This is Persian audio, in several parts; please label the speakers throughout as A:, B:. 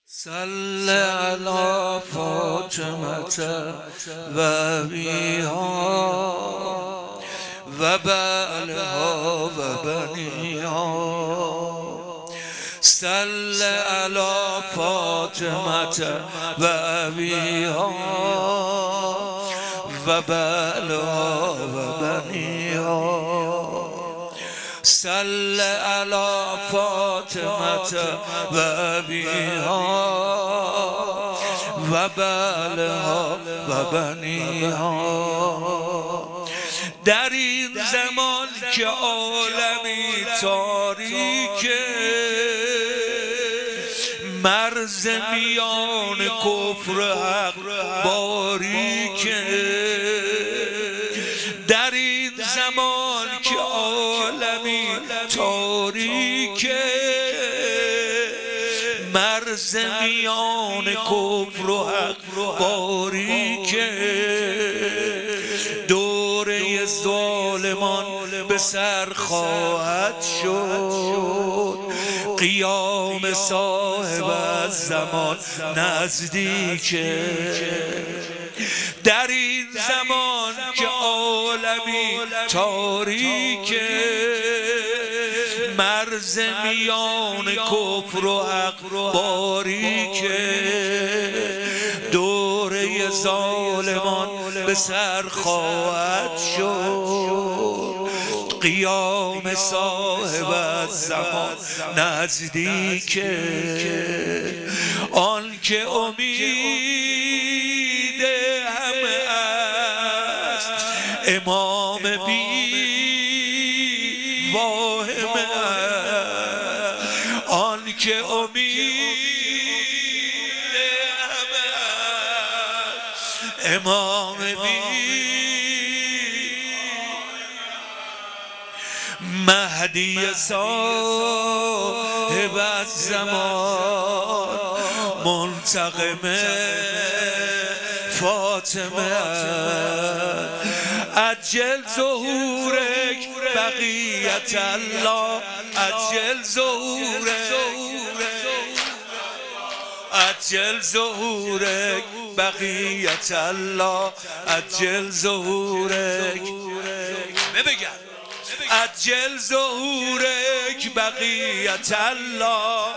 A: صل على فاطمة و أبيها و بعلها و بنيها. صل على فاطمة و أبيها و بعلها و بنيها. صل على فاطمة و أبيها و بعلها و بنیها. در این زمان که عالمی تاریکه، مرز میان کفر حق باریکه. در این زمان که عالمی تاریکه، مرز میان کفر و حق باریکه. دوره ظالمان به سر خواهد شد، قیام صاحب الزمان نزدیکه. در این زمان که عالمی تاریکه، مرز میان کفر و حق باریکه. دوره ظالمان به سر خواهد شد، قیام صاحب الزمان نزدیکه. آن که امید همه است، امام بی واهمه است. آن که امید همه است، امام بی مهدی صاحب الزمان، منتقم فاطمه. عجل ظهورک بقیت الله، عجل ظهورک، عجل ظهورک بقیت الله، عجل ظهورک. بگم عجل ظهورک بقیت الله،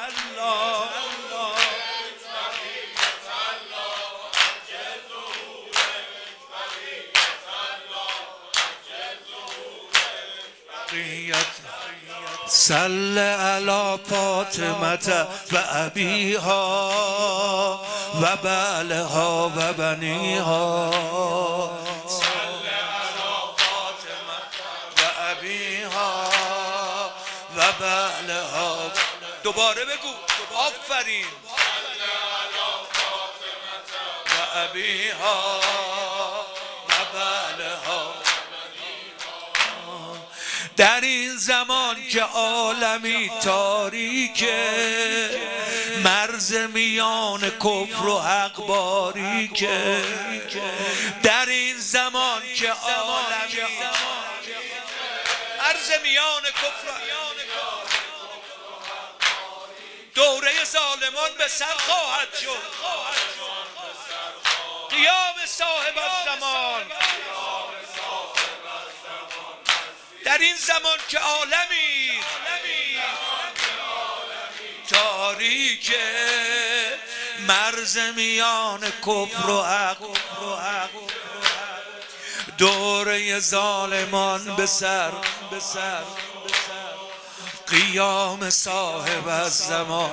A: صل على فاطمة و أبيها و بعلها و بنيها. صل على فاطمة و أبيها و بعلها. دوباره بگو آفرین. صل على فاطمة و أبيها و بعلها. در این زمان که عالمی تاریکه، مرز میان کفر و حق باریکه. در این زمان که عالمی مرز میان کفر و دوره ظالمان به سر خواهد شد، قیام صاحب الزمان. در این زمان که عالمی تاریکه، مرز میان کفر و حق، دوره ظالمان به سر، قیام صاحب الزمان.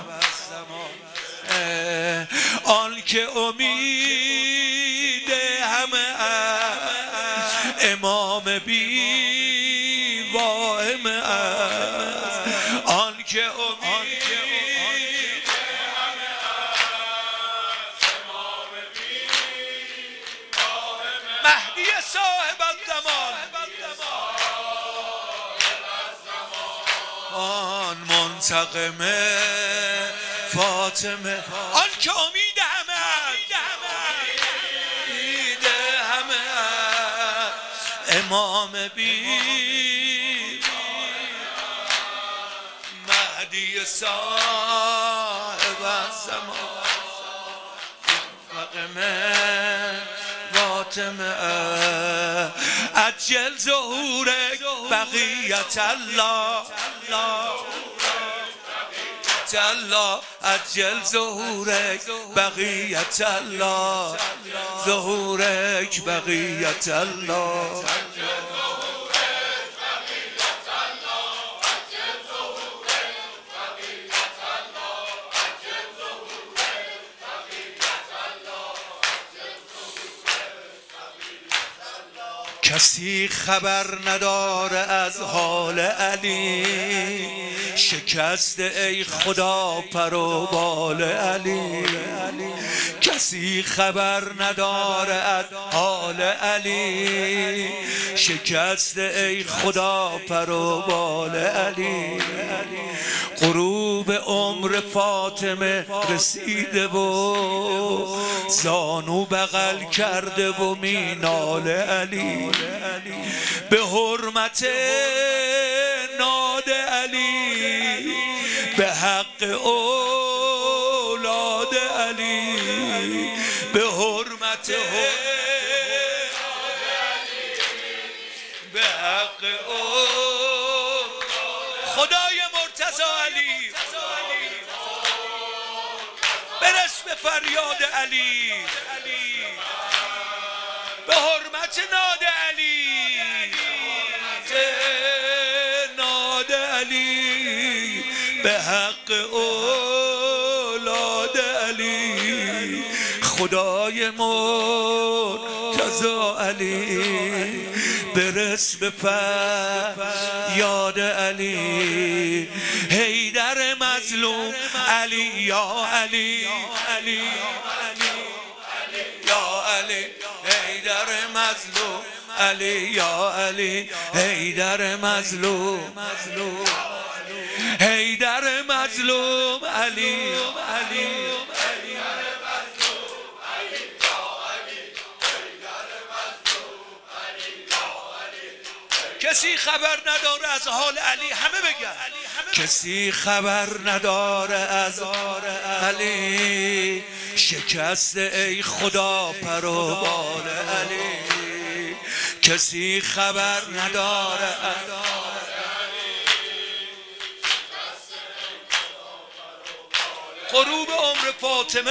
A: آن که امید همه است، امام بی واهمه است. آن که امید همه است، امام بی واهمه، مهدی صاحب الزمان. آن منتقم فاطمه، آن که امید همه است، امید همه است، امام بی مهدی صاحب والزمان فقمه فاطمه عجل ظهورك بقیت الله الله عجل ظهورك بقیت الله ظهورك بقیت الله کسی خبر نداره از حال علی شکست ای خدا پر و بال علی کسی خبر نداره از حال علی شکست ای خدا پر و بال علی غروب عمر فاطمه رسیده و زانو بغل کرده و مینال علی به حرمت ناد علی به حق اولاد علی به حرمت به حق خدای مرتضی علی برس به فریاد علی به حرمت ناد علی ناد علی به حق اولاد علی خدای مرتضی علی برس به فریاد علی حیدر مظلوم علی یا علی علی یا علی حیدر مظلوم علی یا علی حیدر مظلوم حیدر مظلوم علی علی کسی خبر نداره از حال علی همه بگن کسی خبر نداره از علی شکست ای خدا پر و بال علی کسی خبر نداره از غروب عمر فاطمه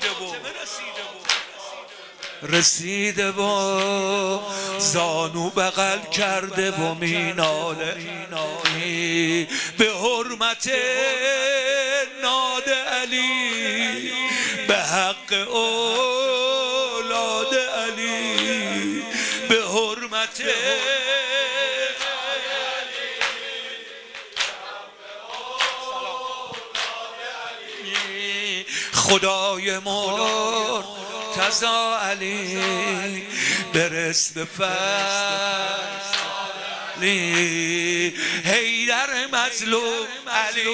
A: رسیده و زانو بغل کرده و میناله به حرمت ناد علی به حق اولاد علی به حرمت خدای مرتضی علی برس به فضلی حیدر مظلوم علی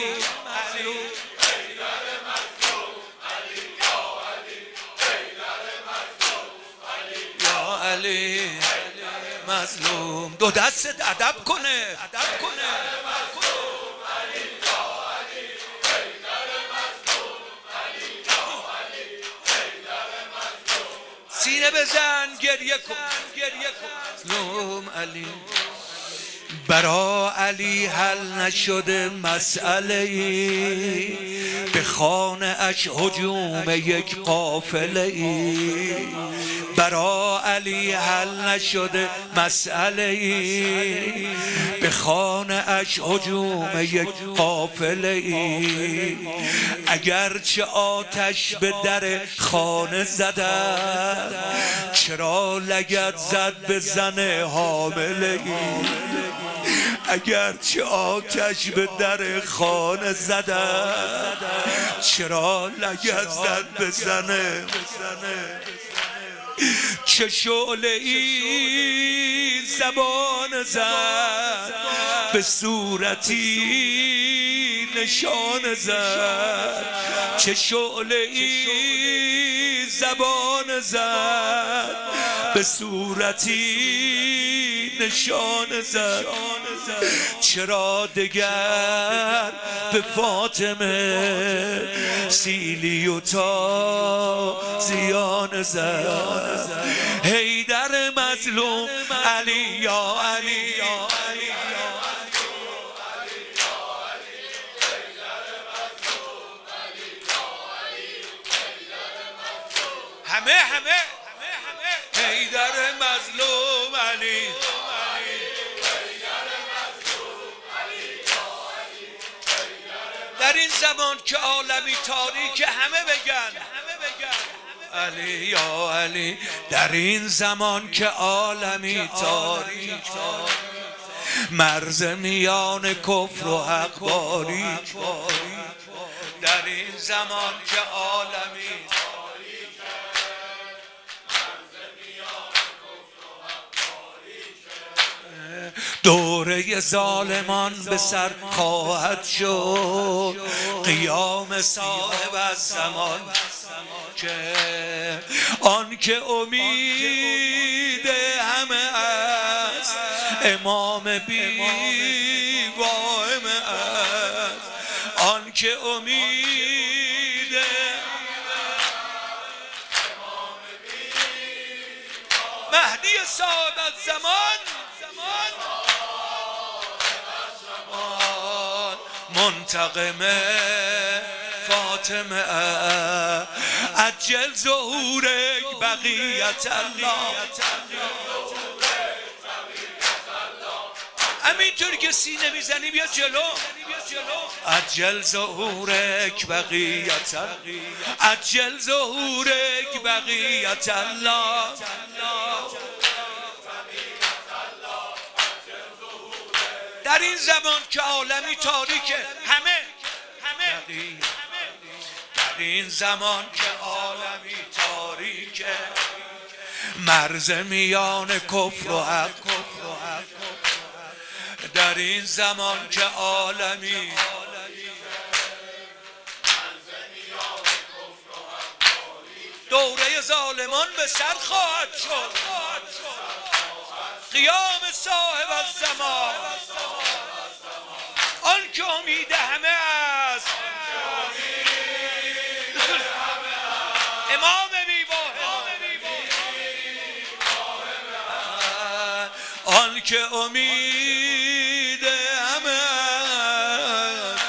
A: یا علی مظلوم دو دستت ادب کنه سینه بزن گریه کن مظلوم علی برا علی حل نشده مسئله ای به خانه اش هجوم یک قافله ای برا علی حل نشده مسئله ای به خانه اش هجوم یک قافله ای اگرچه آتش به در خانه زدن چرا لگد زد به زن حامله ای اگرچه آتش به در خانه زدن چرا لگد زد به زن چه شعله ای زبان زد به صورتی نشان زد چه شعله ای زبان زد به صورتی نشان زد چرا دگر به فاطمه سیلی و تازیان زد حیدر مظلوم علی یا علی همه حیدر مظلوم علی در این زمان که عالمی تاریک همه بگن علی یا علی در این زمان که عالمی تاریک مرز میان کفر و حق باریک در این زمان که عالمی دوره ظالمان به سر خواهد شد قیام صاحب از زمان که آن که امید همه است امام بی واهم است آن که امید مهدی صاحب از زمان منتقم فاطمه عجل ظهورک بقیت الله همینطوری که سینه میزنی بیا جلو عجل ظهورک بقیت الله عجل ظهورک بقیت الله در این زمان که عالمی تاریکه همه در این زمان که عالمی تاریکه مرز میان کفر و حق در این زمان که عالمی دوره ظالمان به سر خواهد شد قیام صاحب از زمان آن که امید همه است امام بی آن که امید همه است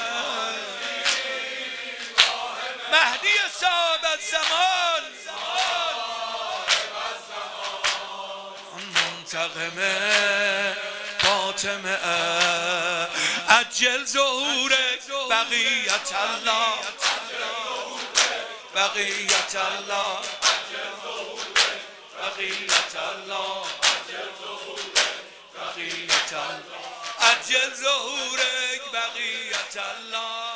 A: مهدی صاحب از زمان منتقم فاطمه عجل ظهورک بقیت الله بقیت الله بقیت الله عجل ظهورک بقیت الله